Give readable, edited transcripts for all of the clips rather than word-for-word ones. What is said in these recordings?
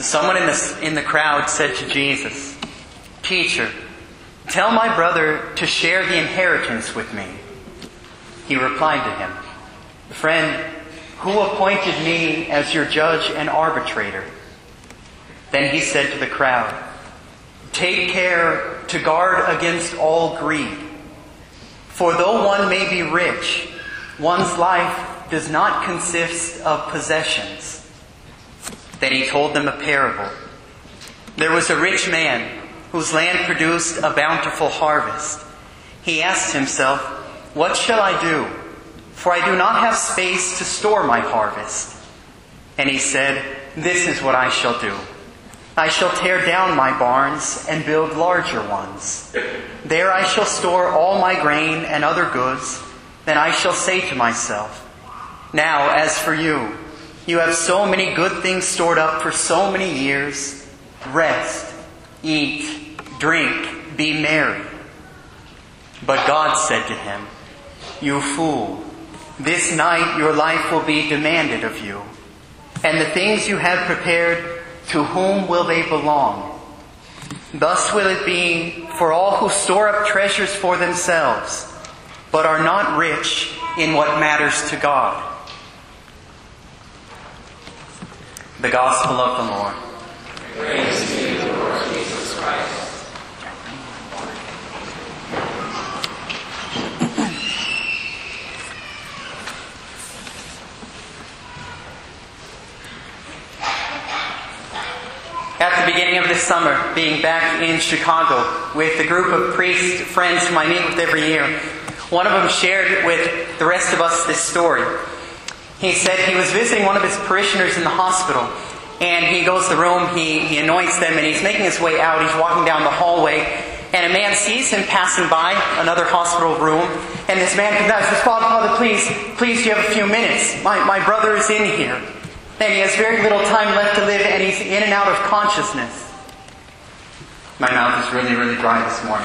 Someone in the crowd said to Jesus, "Teacher, tell my brother to share the inheritance with me." He replied to him, "Friend, who appointed me as your judge and arbitrator?" Then he said to the crowd, "Take care to guard against all greed. For though one may be rich, one's life does not consist of possessions." Then he told them a parable. There was a rich man whose land produced a bountiful harvest. He asked himself, "What shall I do? For I do not have space to store my harvest." And he said, "This is what I shall do. I shall tear down my barns and build larger ones. There I shall store all my grain and other goods. Then I shall say to myself, now as for you, you have so many good things stored up for so many years. Rest, eat, drink, be merry." But God said to him, "You fool, this night your life will be demanded of you. And the things you have prepared, to whom will they belong? Thus will it be for all who store up treasures for themselves, but are not rich in what matters to God." The Gospel of the Lord. Praise to you, Lord Jesus Christ. At the beginning of this summer, being back in Chicago with a group of priest friends whom I meet with every year, one of them shared with the rest of us this story. He said he was visiting one of his parishioners in the hospital, and he goes to the room, he anoints them, and he's making his way out. He's walking down the hallway, and a man sees him passing by another hospital room, and this man comes out and says, Father, please, do you have a few minutes? My brother is in here. And he has very little time left to live, and he's in and out of consciousness. My mouth is really, really dry this morning.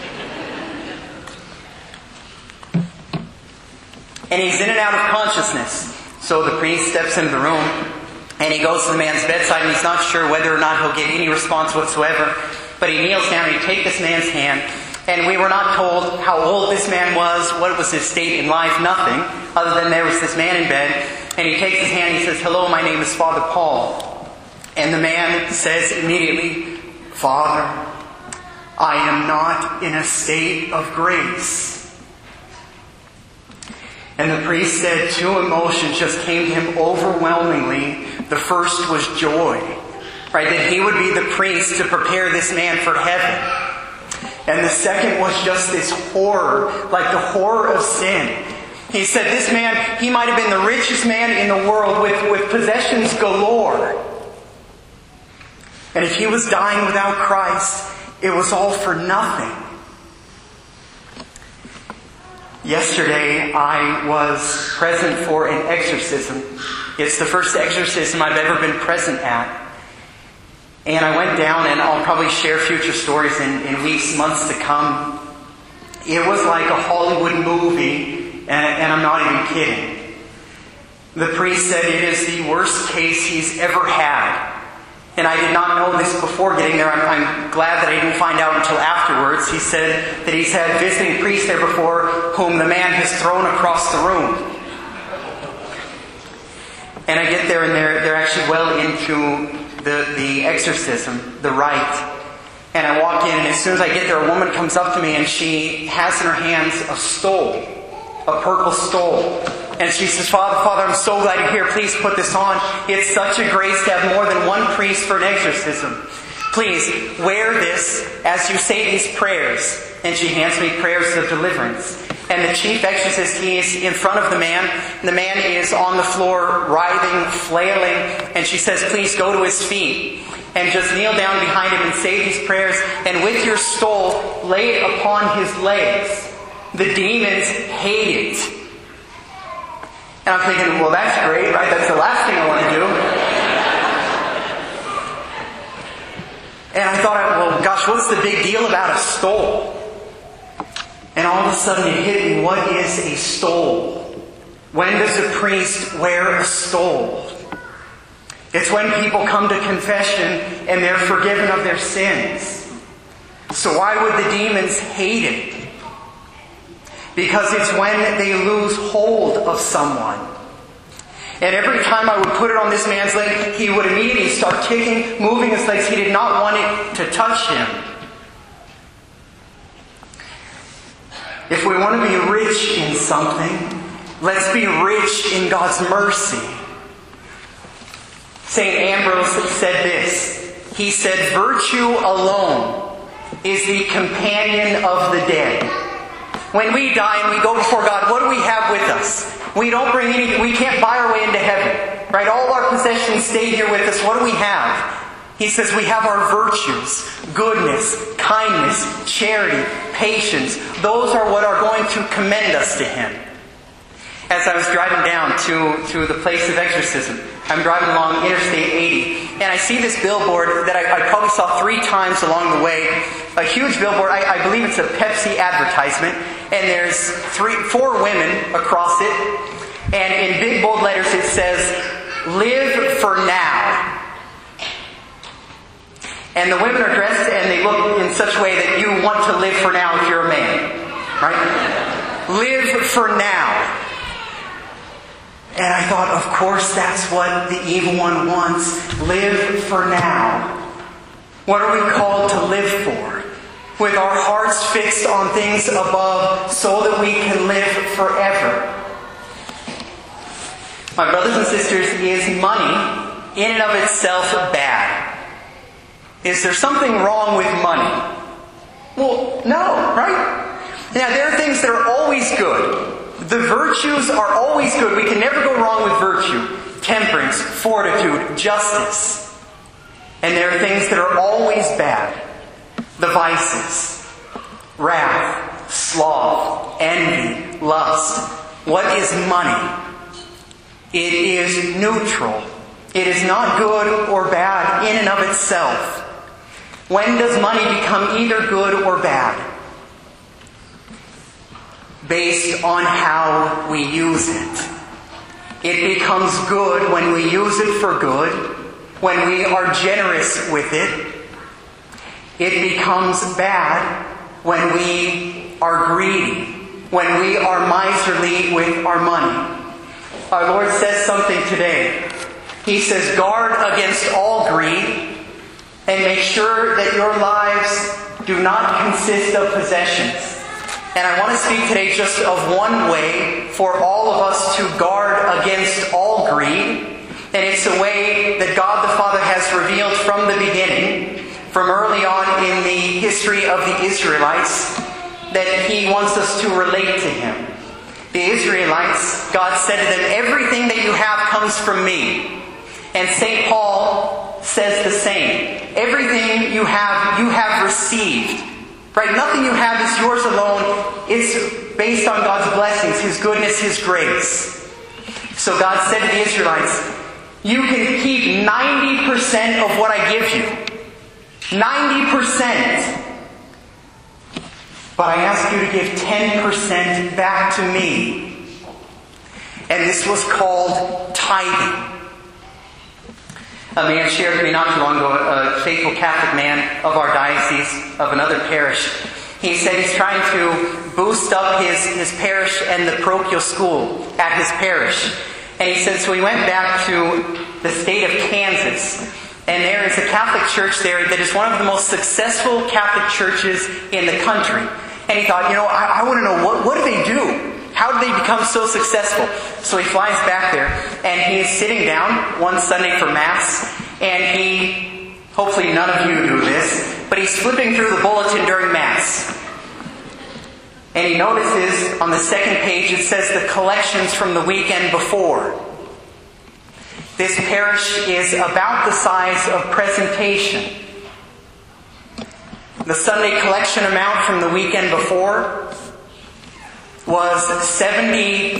And he's in and out of consciousness. So the priest steps into the room, and he goes to the man's bedside, and he's not sure whether or not he'll get any response whatsoever. But he kneels down, and he takes this man's hand, and we were not told how old this man was, what was his state in life, nothing, other than there was this man in bed. And he takes his hand and he says, "Hello, my name is Father Paul." And the man says immediately, "Father, I am not in a state of grace." And the priest said two emotions just came to him overwhelmingly. The first was joy, right? That he would be the priest to prepare this man for heaven. And the second was just this horror, like the horror of sin. He said this man, he might have been the richest man in the world with possessions galore. And if he was dying without Christ, it was all for nothing. Yesterday, I was present for an exorcism. It's the first exorcism I've ever been present at. And I went down, and I'll probably share future stories in weeks, months to come. It was like a Hollywood movie. And I'm not even kidding. The priest said it is the worst case he's ever had. And I did not know this before getting there. I'm glad that I didn't find out until afterwards. He said that he's had visiting priests there before whom the man has thrown across the room. And I get there and they're actually well into the exorcism, the rite. And I walk in, and as soon as I get there, a woman comes up to me and she has in her hands a stole. A purple stole. And she says, Father, I'm so glad you're here. Please put this on. It's such a grace to have more than one priest for an exorcism. Please, wear this as you say these prayers. And she hands me prayers of deliverance. And the chief exorcist, he is in front of the man. And the man is on the floor, writhing, flailing. And she says, please go to his feet. And just kneel down behind him and say these prayers. And with your stole, lay it upon his legs. The demons hate it. And I'm thinking, well, that's great, right? That's the last thing I want to do. And I thought, well, gosh, what's the big deal about a stole? And all of a sudden it hit me, what is a stole? When does a priest wear a stole? It's when people come to confession and they're forgiven of their sins. So why would the demons hate it? Because it's when they lose hold of someone. And every time I would put it on this man's leg, he would immediately start kicking, moving his legs. He did not want it to touch him. If we want to be rich in something, let's be rich in God's mercy. St. Ambrose said this. He said, "Virtue alone is the companion of the dead." When we die and we go before God, what do we have with us? We don't bring anything. We can't buy our way into heaven. Right? All our possessions stay here with us. What do we have? He says we have our virtues, goodness, kindness, charity, patience. Those are what are going to commend us to Him. As I was driving down to the place of exorcism, I'm driving along Interstate 80, and I see this billboard that I probably saw 3 times along the way. A huge billboard. I believe it's a Pepsi advertisement, and there's 4 women across it, and in big bold letters it says, "Live for now." And the women are dressed and they look in such a way that you want to live for now if you're a man. Right? Live for now. And I thought, of course, that's what the evil one wants. Live for now. What are we called to live for? With our hearts fixed on things above so that we can live forever. My brothers and sisters, is money in and of itself bad? Is there something wrong with money? Well, no, right? Now, there are things that are always good. The virtues are always good. We can never go wrong with virtue. Temperance, fortitude, justice. And there are things that are always bad. The vices. Wrath, sloth, envy, lust. What is money? It is neutral. It is not good or bad in and of itself. When does money become either good or bad? Based on how we use it. It becomes good when we use it for good, when we are generous with it. It becomes bad when we are greedy, when we are miserly with our money. Our Lord says something today. He says, guard against all greed and make sure that your lives do not consist of possessions. And I want to speak today just of one way for all of us to guard against all greed. And it's a way that God the Father has revealed from the beginning, from early on in the history of the Israelites, that He wants us to relate to Him. The Israelites, God said to them, everything that you have comes from me. And St. Paul says the same. Everything you have received. Right? Nothing you have is yours alone. It's based on God's blessings, His goodness, His grace. So God said to the Israelites, you can keep 90% of what I give you. 90%. But I ask you to give 10% back to me. And this was called tithing. A man shared with me not too long ago, a faithful Catholic man of our diocese, of another parish. He said he's trying to boost up his parish and the parochial school at his parish. And he said, so he went back to the state of Kansas. And there is a Catholic church there that is one of the most successful Catholic churches in the country. And he thought, I want to know, what do they do? How did they become so successful? So he flies back there, and he is sitting down one Sunday for Mass, and he, hopefully none of you do this, but he's flipping through the bulletin during Mass. And he notices on the second page it says the collections from the weekend before. This parish is about the size of Presentation. The Sunday collection amount from the weekend before was $70,000.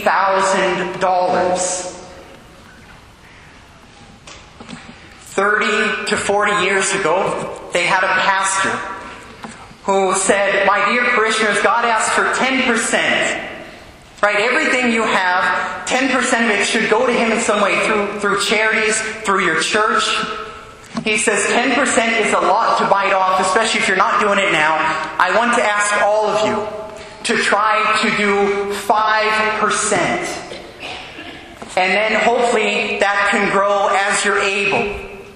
30 to 40 years ago, they had a pastor who said, my dear parishioners, God asked for 10%. Right? Everything you have, 10% of it should go to Him in some way, through charities, through your church. He says 10% is a lot to bite off, especially if you're not doing it now. I want to ask all of you to try to do 5%. And then hopefully that can grow as you're able.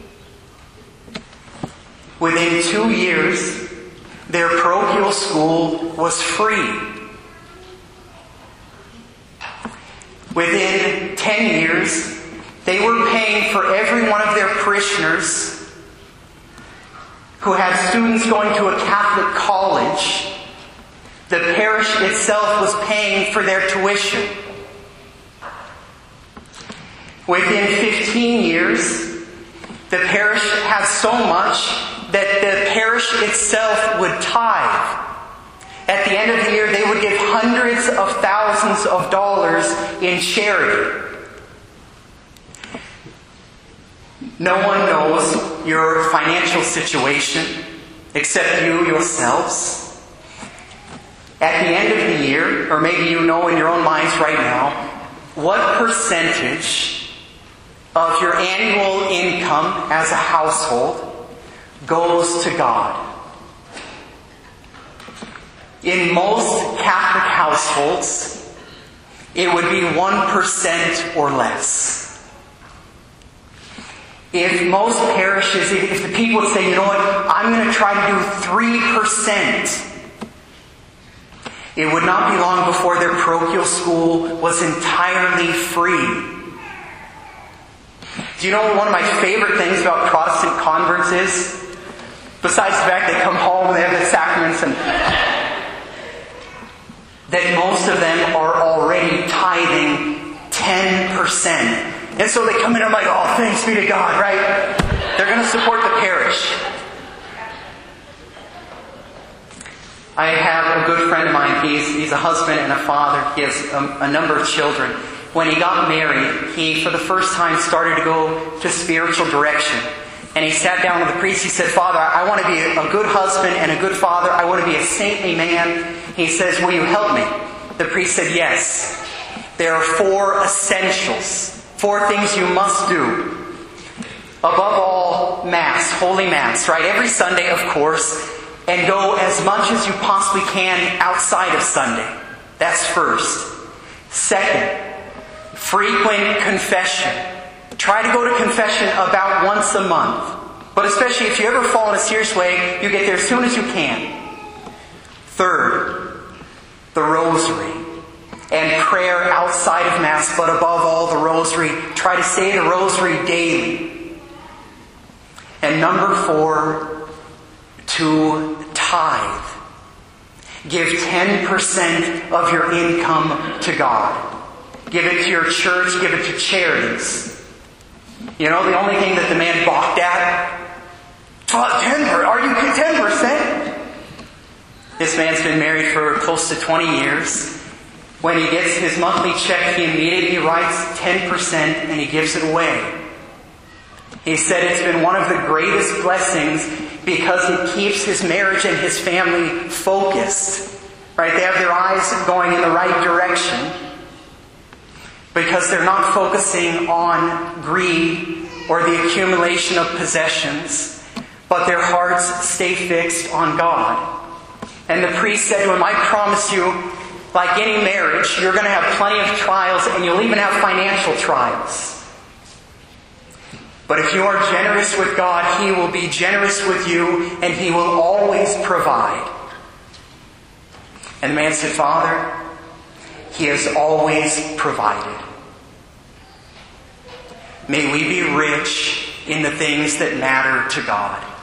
Within 2 years, their parochial school was free. Within 10 years, they were paying for every one of their parishioners who had students going to a Catholic college. The parish itself was paying for their tuition. Within 15 years, the parish had so much that the parish itself would tithe. At the end of the year, they would give hundreds of thousands of dollars in charity. No one knows your financial situation except you yourselves. At the end of the year, or maybe you know in your own minds right now, what percentage of your annual income as a household goes to God? In most Catholic households, it would be 1% or less. If most parishes, if the people would say, you know what, I'm going to try to do 3%, it would not be long before their parochial school was entirely free. Do you know what one of my favorite things about Protestant converts is? Besides the fact they come home and they have the sacraments, and that most of them are already tithing 10%. And so they come in and I'm like, oh, thanks be to God, right? They're going to support the parish. I have a good friend of mine. He's a husband and a father. He has a number of children. When he got married, he, for the first time, started to go to spiritual direction. And he sat down with the priest. He said, Father, I want to be a good husband and a good father. I want to be a saintly man. He says, will you help me? The priest said, yes. There are 4 essentials. 4 things you must do. Above all, Mass, Holy Mass, right? Every Sunday, of course. And go as much as you possibly can outside of Sunday. That's first. Second, frequent confession. Try to go to confession about once a month. But especially if you ever fall in a serious way, you get there as soon as you can. Third, the Rosary. And prayer outside of Mass, but above all, the Rosary. Try to say the Rosary daily. And number 4, to tithe. Give 10% of your income to God. Give it to your church, give it to charities. You know, the only thing that the man balked at, 10%, are you 10%? This man's been married for close to 20 years. When he gets his monthly check, he immediately writes 10% and he gives it away. He said it's been one of the greatest blessings because it keeps his marriage and his family focused. Right? They have their eyes going in the right direction because they're not focusing on greed or the accumulation of possessions, but their hearts stay fixed on God. And the priest said to him, I promise you, like any marriage, you're going to have plenty of trials and you'll even have financial trials. But if you are generous with God, He will be generous with you and He will always provide. And the man said, Father, He has always provided. May we be rich in the things that matter to God.